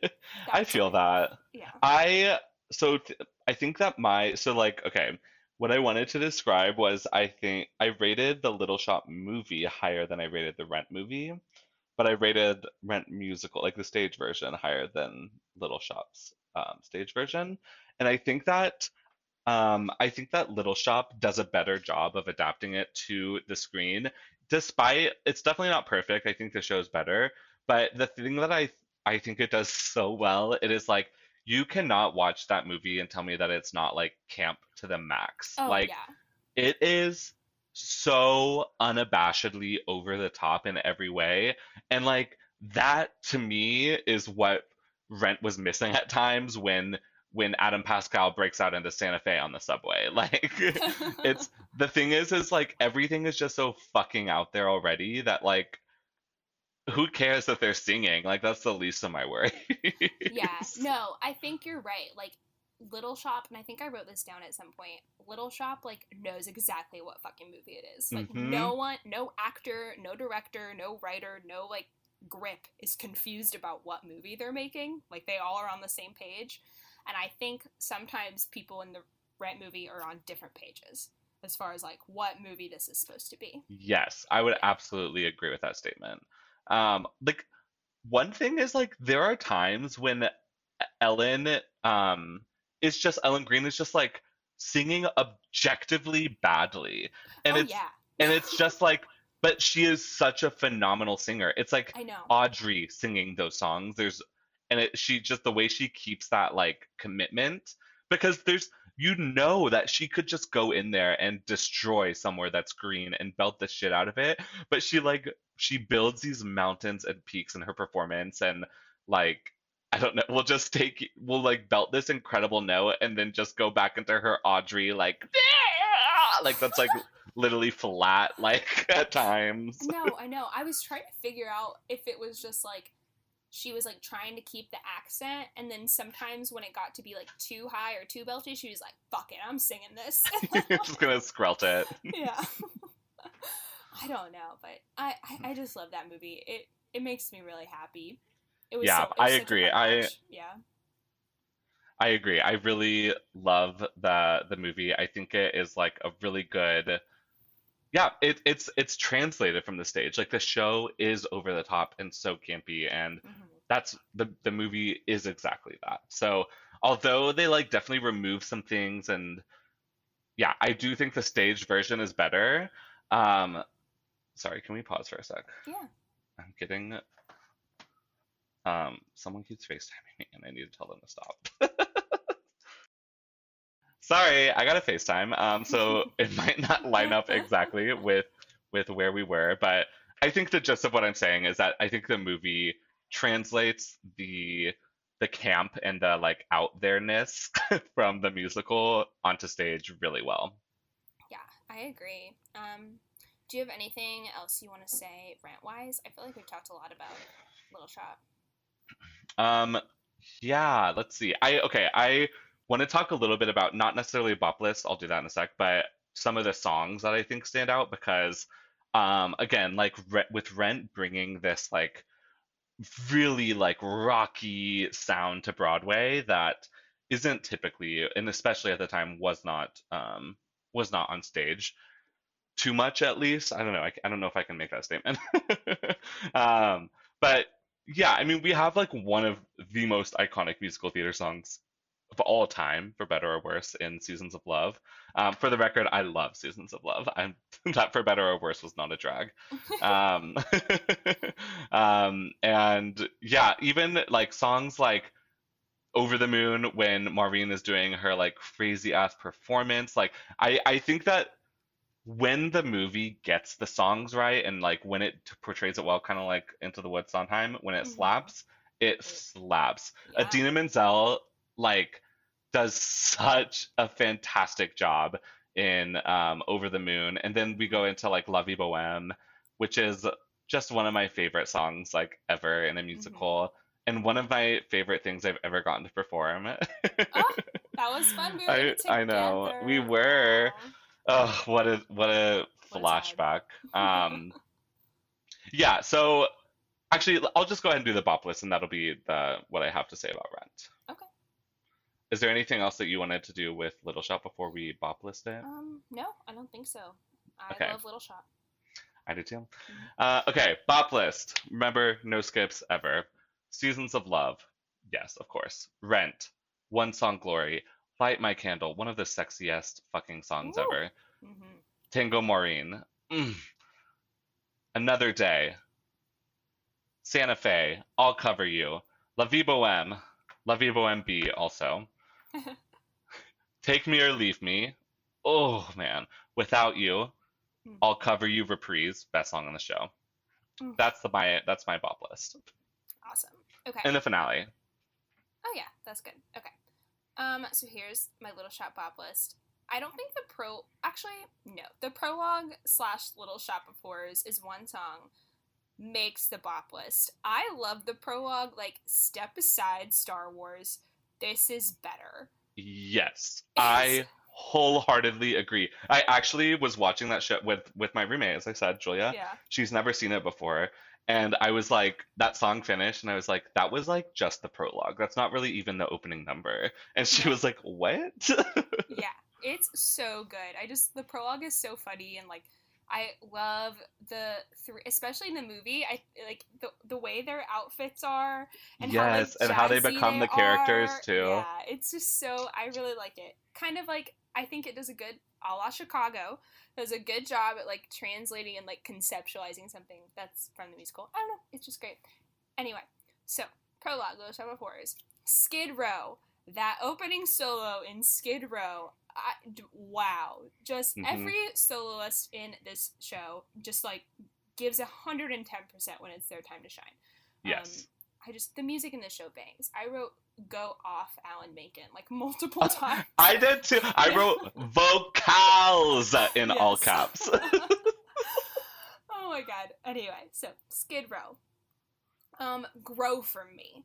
I feel that. yeah. I so th- I think that my so like okay, what I wanted to describe was I think I rated the Little Shop movie higher than I rated the Rent movie, but I rated Rent musical, like the stage version, higher than Little Shop's um, stage version, and I think that um, I think that Little Shop does a better job of adapting it to the screen. Despite it's definitely not perfect, I think the show's better. But the thing that I I think it does so well, it is like you cannot watch that movie and tell me that it's not like camp to the max. Oh Like yeah. it is so unabashedly over the top in every way. And like that to me is what Rent was missing at times when when Adam Pascal breaks out into Santa Fe on the subway. Like it's the thing is is like everything is just so fucking out there already that like who cares if they're singing? Like that's the least of my worries. Yeah, no, I think you're right. Like Little Shop, and I think I wrote this down at some point. Little Shop like knows exactly what fucking movie it is. Like Mhm. no one, no actor, no director, no writer, no like grip is confused about what movie they're making. Like they all are on the same page. And I think sometimes people in the Rent movie are on different pages as far as like what movie this is supposed to be. Yes, I would absolutely agree with that statement. Um, like one thing is like there are times when Ellen um is just Ellen Greene is just like singing objectively badly. And Oh it's yeah, and it's just like but she is such a phenomenal singer. It's like I know. Audrey singing those songs. There's and it she just the way she keeps that like commitment because there's you know that she could just go in there and destroy Somewhere That's Green and belt the shit out of it, but she like she builds these mountains and peaks in her performance and like I don't know. We'll just take, we'll like belt this incredible note and then just go back into her Audrey, like, like that's like literally flat, like at times. No, I know. I was trying to figure out if it was just like she was like trying to keep the accent, and then sometimes when it got to be like too high or too belty, she was like, "Fuck it, I'm singing this." Just gonna skrelt it. Yeah. I don't know, but I, I I just love that movie. It it makes me really happy. It was Yeah, so, it was I such a agree. fun I watch. Yeah. I agree. I really love the the movie. I think it is like a really good. Yeah, it, it's it's translated from the stage. Like the show is over the top and so campy, and Hmm. that's the the movie is exactly that. So although they like definitely remove some things, and yeah, I do think the stage version is better. Um, sorry, can we pause for a sec? Yeah. I'm getting um someone keeps FaceTiming me, and I need to tell them to stop. Sorry, I got a FaceTime. Um, so it might not line up exactly with with where we were, but I think the gist of what I'm saying is that I think the movie translates the the camp and the like out there-ness from the musical onto stage really well. Yeah, I agree. Um, do you have anything else you want to say rant wise? I feel like we've talked a lot about Little Shop. Um, yeah, let's see. I okay, I want to talk a little bit about not necessarily a bop list, I'll do that in a sec, but some of the songs that I think stand out because um again, like Re with Rent bringing this like really like rocky sound to Broadway that isn't typically, and especially at the time was not um was not on stage too much at least. I don't know. I, I don't know if I can make that statement. um, but yeah, I mean, we have like one of the most iconic musical theater songs of all time, for better or worse, in Seasons of Love. Um, for the record, I love Seasons of Love. I'm that for better or worse was not a drag. Um, um, and yeah, even like songs like Over the Moon when Maureen is doing her like crazy ass performance, like I I think that when the movie gets the songs right and like when it t- portrays it well, kind of like Into the Woods Sondheim, when it Hmm. slaps, it slaps. Yeah. Adina Menzel like does such a fantastic job in um, Over the Moon, and then we go into like La Vie Boheme, which is just one of my favorite songs like ever in a Hmm. musical, and one of my favorite things I've ever gotten to perform. Oh, that was fun. We were in I it I know we together. were. Oh, Oh, what a what a what a time. flashback. Um, yeah, so actually, I'll just go ahead and do the bop list, and that'll be the what I have to say about Rent. Okay. Is there anything else that you wanted to do with Little Shop before we bop list it? Um, no, I don't think so. I Okay, love Little Shop. I do too. Hmm. Uh, okay, bop list. Remember, no skips ever. Seasons of Love. Yes, of course. Rent. One Song Glory. Light My Candle. One of the sexiest fucking songs Woo. ever. Hmm. Tango Maureen. Mm. Another Day. Santa Fe, I'll Cover You. La Vie Boheme, La Vie Boheme B also. Take Me or Leave Me. Oh man, Without You, I'll Cover You reprise, best song on the show. That's the my that's my bop list. Awesome. Okay. And the finale. Oh yeah, that's good. Okay. Um, so here's my Little Shop Bop list. I don't think the pro actually no the prologue slash Little Shop of Horrors is one song makes the bop list. I love the prologue. Like step aside Star Wars. This is better. Yes, It's I wholeheartedly agree. I actually was watching that show with with my roommate, as I said, Julia. yeah. She's never seen it before, and I was like, that song finished, and I was like, that was like just the prologue. That's not really even the opening number. And she No. was like, what? Yeah. It's so good. I just the prologue is so funny and like I love the three, especially in the movie. I like the the way their outfits are and how like Yes, and how they jazzy become they the characters are. too. Yeah, it's just so I really like it. Kind of like I think it does a good a la Chicago does a good job at like translating and like conceptualizing something that's from the musical. I don't know, it's just great. Anyway, so prologue, Little Shop of Horrors, Skid Row. That opening solo in Skid Row, I, d- wow. Just Hmm. every soloist in this show just like gives one hundred ten percent when it's their time to shine. Um, Yes. I just, the music in the show bangs. I wrote "Go Off, Alan Menken" like multiple times. I did too. I wrote vocals in Yes. all caps. Oh my god. Anyway, so Skid Row. Um, grow from me.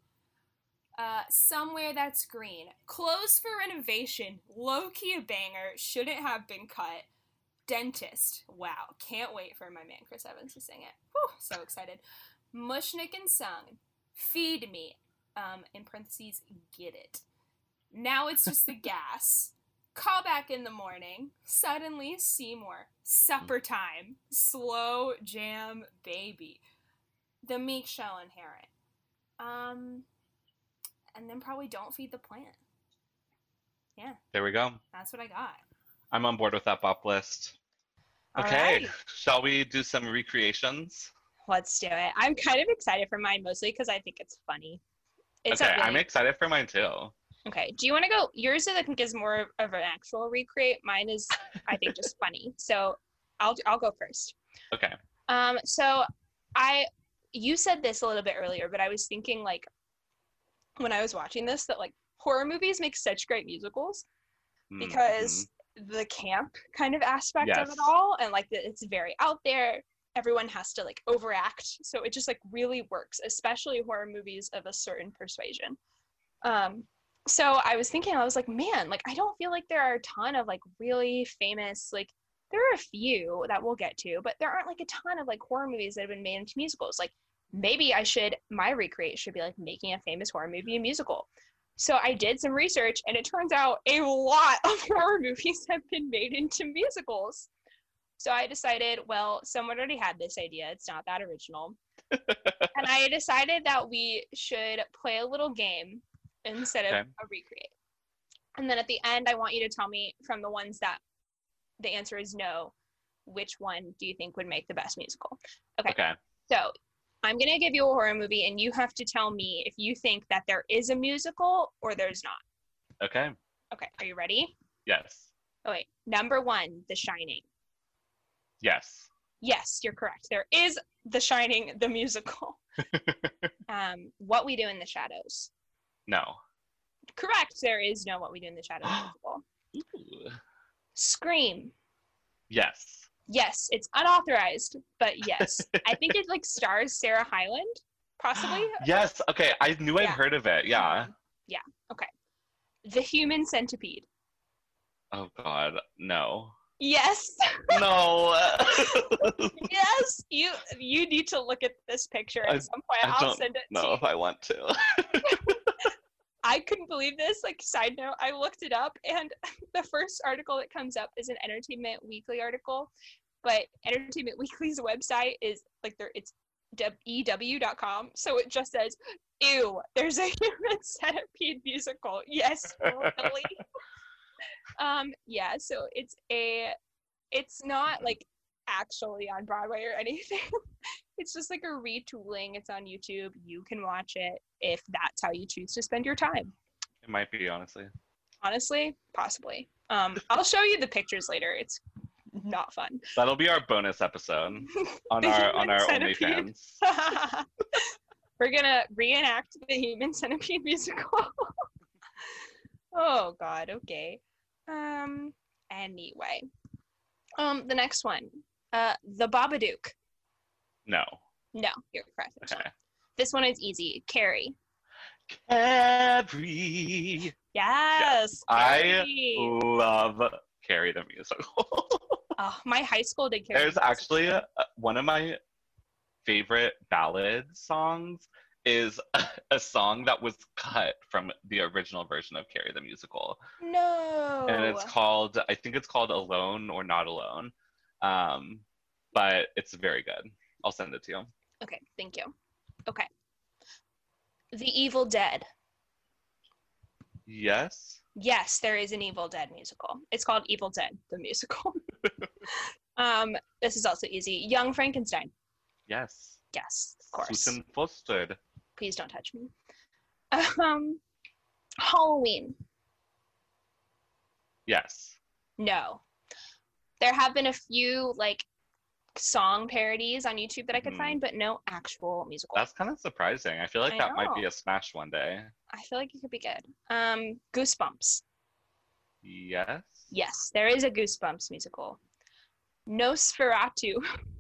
Uh, somewhere that's green. Closed for renovation. Low-key a banger. Shouldn't have been cut. Dentist. Wow. Can't wait for my man Chris Evans to sing it. Whew, so excited. Mushnick and Sung. Feed me. Um, in parentheses, get it. Now it's just the gas. Call back in the morning. Suddenly Seymour. Supper time. Slow jam baby. The Meek Shell Inherent. Um, and then probably Don't Feed the Plant. Yeah. There we go. That's what I got. I'm on board with that bop list. All Okay, right. shall we do some recreations? Let's do it. I'm kind of excited for mine, mostly because I think it's funny. It's okay, not really... I'm excited for mine too. Okay, do you want to go? Yours, I think, is more of an actual recreate. Mine is, I think, just funny. So I'll I'll go first. Okay. Um. So I, you said this a little bit earlier, but I was thinking like, when I was watching this, that like horror movies make such great musicals because Mhm. the camp kind of aspect of Yes. it all, and like the, it's very out there. Everyone has to like overact, so it just like really works, especially horror movies of a certain persuasion. Um, so I was thinking, I was like, man, like I don't feel like there are a ton of like really famous, like there are a few that we'll get to, but there aren't like a ton of like horror movies that have been made into musicals. Like maybe I should, my recreate should be like making a famous horror movie a musical. So I did some research, and it turns out a lot of horror movies have been made into musicals. So I decided, well, someone already had this idea. It's not that original. And I decided that we should play a little game instead of Okay. a recreate. And then at the end, I want you to tell me from the ones that the answer is no, which one do you think would make the best musical? Okay. Okay. So I'm going to give you a horror movie, and you have to tell me if you think that there is a musical or there's not. Okay. Okay. Are you ready? Yes. Oh, wait. Number one, The Shining. Yes. Yes, you're correct. There is The Shining, the musical. um, What We Do in the Shadows. No. Correct. There is no What We Do in the Shadows musical. Ooh. Scream. Yes. Yes, it's unauthorized, but yes. I think it like stars Sarah Hyland, possibly. Yes. Okay. I knew I'd Yeah. heard of it. Yeah. Yeah. Okay. The Human Centipede. Oh God. No. Yes. No. Yes. You you need to look at this picture at I- some point. I I'll don't send it to know you. if I want to. I couldn't believe this. Like, side note, I looked it up, and the first article that comes up is an Entertainment Weekly article, but Entertainment Weekly's website is like there it's E W dot com, so it just says, "Ew, there's a Human Centipede musical." Yes, really. um, yeah. So it's a, it's not like actually on Broadway or anything. It's just like a retooling. It's on YouTube. You can watch it if that's how you choose to spend your time. It might be, honestly. Honestly, possibly. Um, I'll show you the pictures later. It's not fun. That'll be our bonus episode on The our on Human our Centipede. OnlyFans. We're gonna reenact the Human Centipede musical. Oh God. Okay. Um. Anyway. Um. The next one. Uh. The Babadook. No. No, you're correct. This one. Okay. This one is easy. Carrie. Carrie. Yes. I Carrie. love Carrie the musical. Oh, my high school did Carrie. There's the musical. actually a, one of my favorite ballad songs is a, a song that was cut from the original version of Carrie the musical. No. And it's called, I think it's called Alone or Not Alone. Um, but it's very good. I'll send it to you. Okay, thank you. Okay. The Evil Dead. Yes. Yes, there is an Evil Dead musical. It's called Evil Dead, the musical. um, this is also easy. Young Frankenstein. Yes. Yes, of course. Susan Foster. Please don't touch me. Um, Halloween. Yes. No. There have been a few, like, song parodies on YouTube that I could Mhm. find, but no actual musical. That's kind of surprising. I feel like I that might be know. a smash one day. I feel like it could be good. Um, Goosebumps. Yes? Yes, there is a Goosebumps musical. Nosferatu.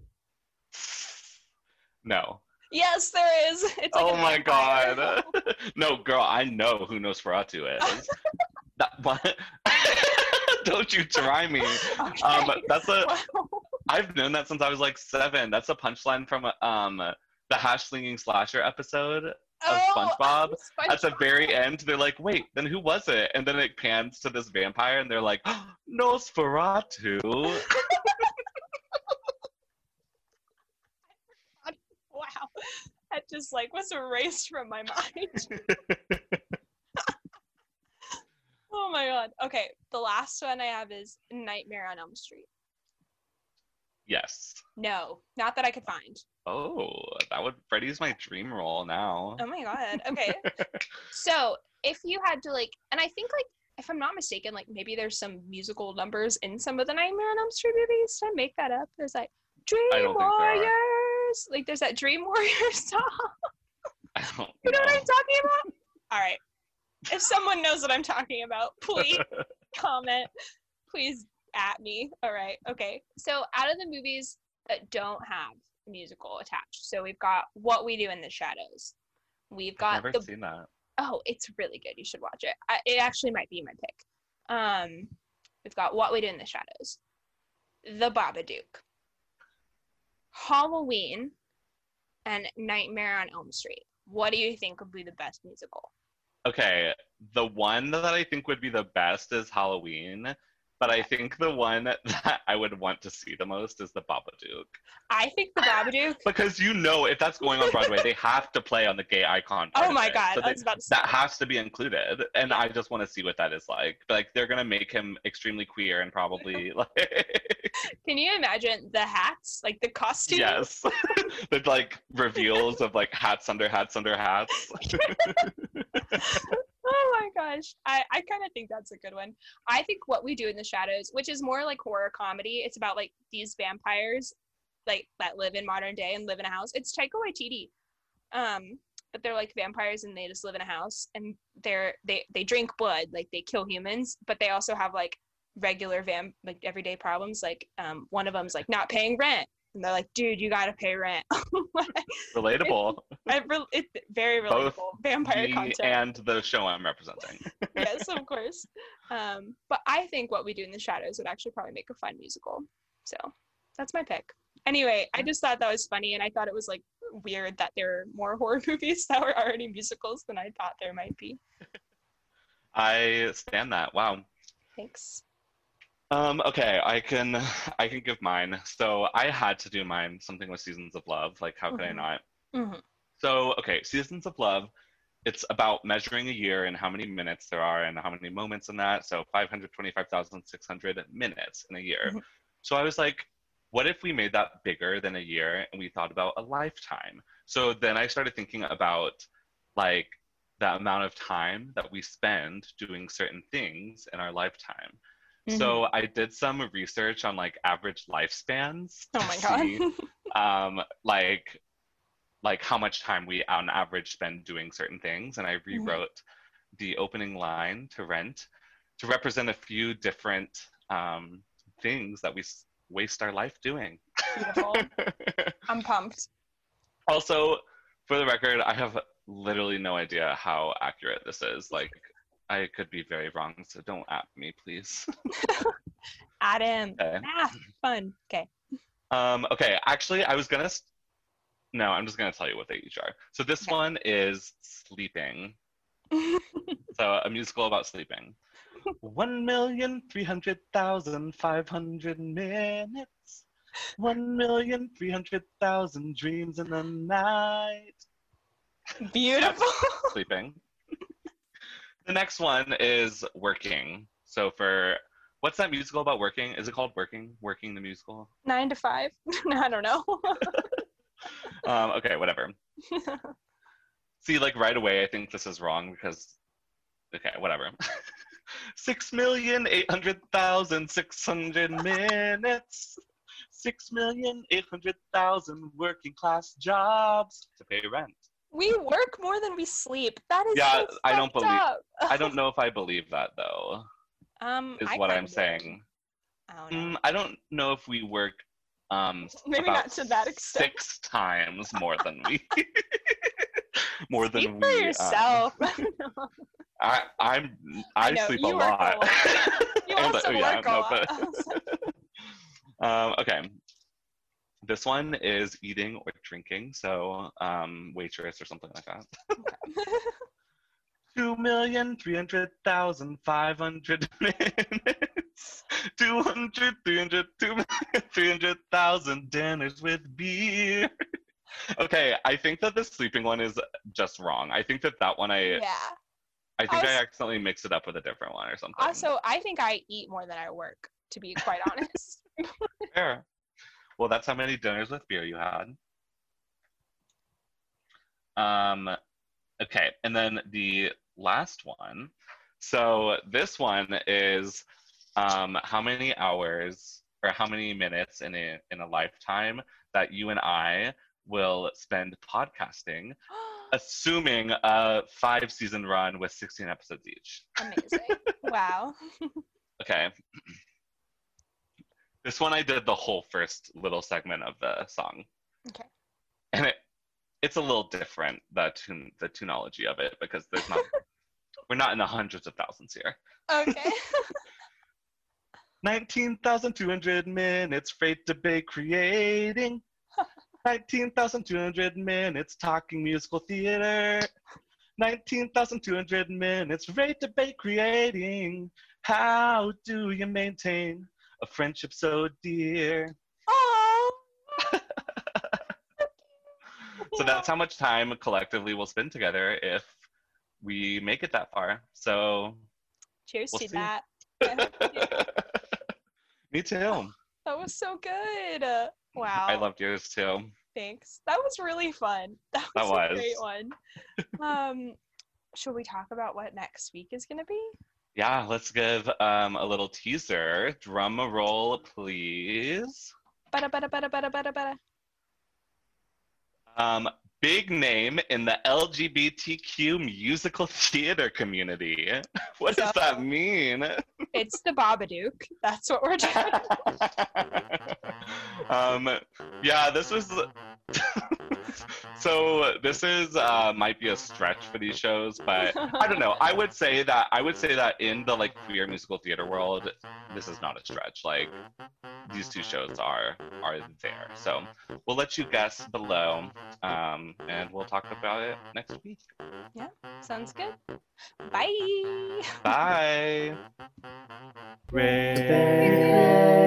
No. Yes, there is. It's like Oh a my vampire. god. No, girl, I know who Nosferatu is. That, but don't you try me. Okay. Um, that's a. Wow. I've known that since I was like seven. That's a punchline from um the Hash Slinging Slasher episode of Oh, SpongeBob. At the SpongeBob. very end, they're like, "Wait, then who was it?" And then it pans to this vampire, and they're like, oh, "Nosferatu." Wow. That just like was erased from my mind. Oh my god. Okay, the last one I have is Nightmare on Elm Street. Yes. No, not that I could find. Oh, that would Freddy's my dream role now. Oh my god. Okay. So, if you had to like, and I think like, if I'm not mistaken, like maybe there's some musical numbers in some of the Nightmare on Elm Street movies. Did I make that up? There's like Dream I don't think there are. Warriors. Like there's that Dream Warriors song. I don't You know what know. I'm talking about? All right. If someone knows what I'm talking about, please comment. Please at me. All right. Okay. So out of the movies that don't have a musical attached, so we've got What We Do in the Shadows. We've I've got never the seen that. oh, it's really good. You should watch it. I, it actually might be my pick. Um, we've got What We Do in the Shadows, The Babadook, Halloween, and Nightmare on Elm Street. What do you think would be the best musical? Okay, the one that I think would be the best is Halloween, but I think the one that I would want to see the most is the Babadook. I think The Babadook. Because you know, if that's going on Broadway, they have to play on the gay icon. part Oh of my it. god, So I they- was about to say. that has to be included, and I just want to see what that is like. Like they're gonna make him extremely queer and probably like Can you imagine the hats, like the costume? yes, the like reveals of like hats under hats under hats. Oh my gosh. I, I kind of think that's a good one. I think What We Do in the Shadows, which is more like horror comedy, it's about like these vampires like that live in modern day and live in a house. It's Taika Waititi. Um, but they're like vampires and they just live in a house and they're they they drink blood, like they kill humans, but they also have like regular vamp like everyday problems. Like um one of them's like not paying rent. And they're like, dude, you gotta pay rent. Relatable. I re- it's very relatable. Both Vampire Me content. and the show I'm representing. Yes, of course. Um, but I think What We Do in the Shadows would actually probably make a fun musical. So that's my pick. Anyway, I just thought that was funny, and I thought it was like weird that there are more horror movies that were already musicals than I thought there might be. I stand that. Wow. Thanks. Um, okay, I can I can give mine. So I had to do mine, something with Seasons of Love. Like, how could I Mhm. not? Mm-hmm. So, okay, Seasons of Love, it's about measuring a year and how many minutes there are and how many moments in that. So five hundred twenty-five thousand six hundred minutes in a year. Mhm. So I was like, what if we made that bigger than a year and we thought about a lifetime? So then I started thinking about like the amount of time that we spend doing certain things in our lifetime. So I did some research on like average lifespans Oh to my god. see um, like like how much time we on average spend doing certain things, and I rewrote the opening line to Rent to represent a few different um, things that we s- waste our life doing. Beautiful. I'm pumped. Also, for the record, I have literally no idea how accurate this is. Like, I could be very wrong, so don't at me, please. Adam. Okay. Math. Fun. Okay. Um, okay, actually, I was gonna. St- no, I'm just gonna tell you what they each are. So this Okay. one is Sleeping. So a musical about sleeping. One million three hundred thousand five hundred minutes. One million three hundred thousand dreams in the night. Beautiful. Sleeping. The next one is Working. So for what's that musical about working? Is it called Working? Working the musical? Nine to five. I don't know. Um, okay, whatever. See, like right away, I think this is wrong because, okay, whatever. Six million eight hundred thousand six hundred minutes. Six million eight hundred thousand working class jobs to pay rent. We work more than we sleep. That is Yeah, so I don't fucked believe- up. I don't know if I believe that though, Um, is I what kinda I'm do. saying. I don't know. Mm, I don't know if we work um Maybe about not to that extent. six times more than we more Speak than for we um, yourself. I I'm I, I know, sleep you a work a lot. lot. You And, also uh, yeah, work a no, lot. but- um, okay. This one is eating or drinking, so um, waitress or something like that. Two million three hundred thousand five hundred minutes. Two hundred, three hundred, two million three hundred thousand dinners with beer. Okay, I think that the sleeping one is just wrong. I think that that one I Yeah. I think I Also- accidentally mixed it up with a different one or something. Also, I think I eat more than I work, to be quite honest. Fair. Well, that's how many dinners with beer you had. Um, okay, and then the last one. So this one is um, how many hours or how many minutes in a in a lifetime that you and I will spend podcasting, assuming a five season run with sixteen episodes each. Amazing. Wow. Okay. This one I did the whole first little segment of the song. Okay. And it it's a little different, the tune the tunology of it, because there's not we're not in the hundreds of thousands here. Okay. nineteen thousand two hundred minutes freight debate creating. nineteen thousand two hundred minutes talking musical theater. nineteen thousand two hundred minutes rate debate creating. How do you maintain a friendship so dear? Oh. So that's how much time collectively we'll spend together if we make it that far. So Cheers We'll to see. that. I hope you do. me too. That was so good. Uh, Wow. I loved yours too. Thanks. That was really fun. That was, That was. a great one. Um, should we talk about what next week is going to be? Yeah, let's give um, a little teaser. Drum roll, please. Bada bada bada bada bada bada. Um, big name in the L G B T Q musical theater community. What does So- that mean? It's the Babadook. That's what we're doing. um, yeah, this was. So this is uh, might be a stretch for these shows, but I don't know. I would say that I would say that in the like queer musical theater world, this is not a stretch. Like these two shows are are there. So we'll let you guess below, um, and we'll talk about it next week. Sounds good. Bye. Bye. Red.